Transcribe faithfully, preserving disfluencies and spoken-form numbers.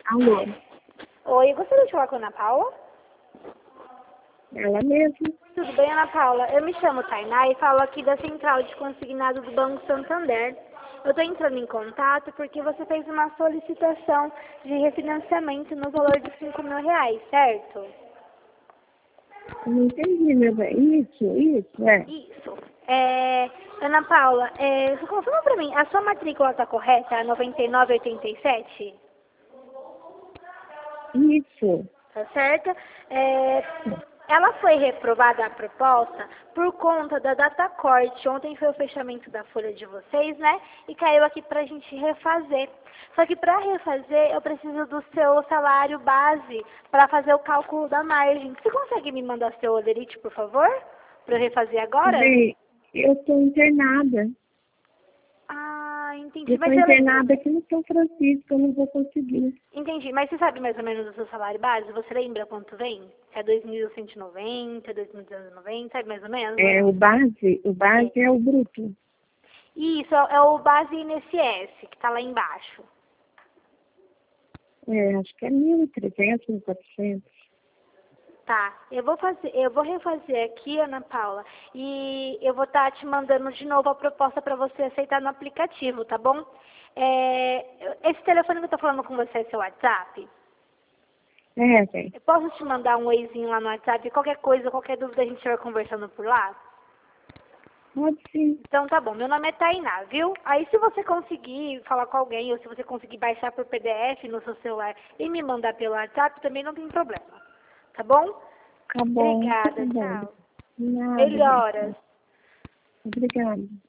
Alô? Oi, gostaria de falar com a Ana Paula? Ela mesma. Tudo bem, Ana Paula? Eu me chamo Tainá e falo aqui da Central de Consignado do Banco Santander. Eu estou entrando em contato porque você fez uma solicitação de refinanciamento no valor de cinco mil reais, certo? Eu não entendi, meu bem. Isso, isso, é. Isso. É, Ana Paula, é, você confirma para mim, a sua matrícula está correta, noventa e nove oitenta e sete? Isso. Tá certo? É, ela foi reprovada a proposta por conta da data corte. Ontem foi o fechamento da folha de vocês, né? E caiu aqui pra gente refazer. Só que para refazer, eu preciso do seu salário base para fazer o cálculo da margem. Você consegue me mandar seu olerite, por favor? Para eu refazer agora? Bem, eu estou internada. Ah, entendi. Eu estou Mas você lembra? internada aqui no São Francisco, eu não vou conseguir. Entendi. Mas você sabe mais ou menos o seu salário base? Você lembra quanto vem? É dois mil cento e noventa, dois mil duzentos e noventa, sabe mais ou menos? É, o base, o base é, é o bruto. Isso, é o base I N S S, que está lá embaixo. É, acho que é mil e trezentos, mil e quatrocentos. Tá, eu vou fazer, eu vou refazer aqui, Ana Paula, e eu vou estar te mandando de novo a proposta para você aceitar no aplicativo, tá bom? É, esse telefone que eu tô falando com você é seu WhatsApp? É, gente. Eu posso te mandar um oizinho lá no WhatsApp? Qualquer coisa, qualquer dúvida a gente vai conversando por lá? Pode sim. Então tá bom, meu nome é Tainá, viu? Aí se você conseguir falar com alguém, ou se você conseguir baixar por P D F no seu celular e me mandar pelo WhatsApp, também não tem problema. Tá bom? Tá bom. Obrigada, Tá bom. tchau. Nada, Melhoras. gente. Obrigada.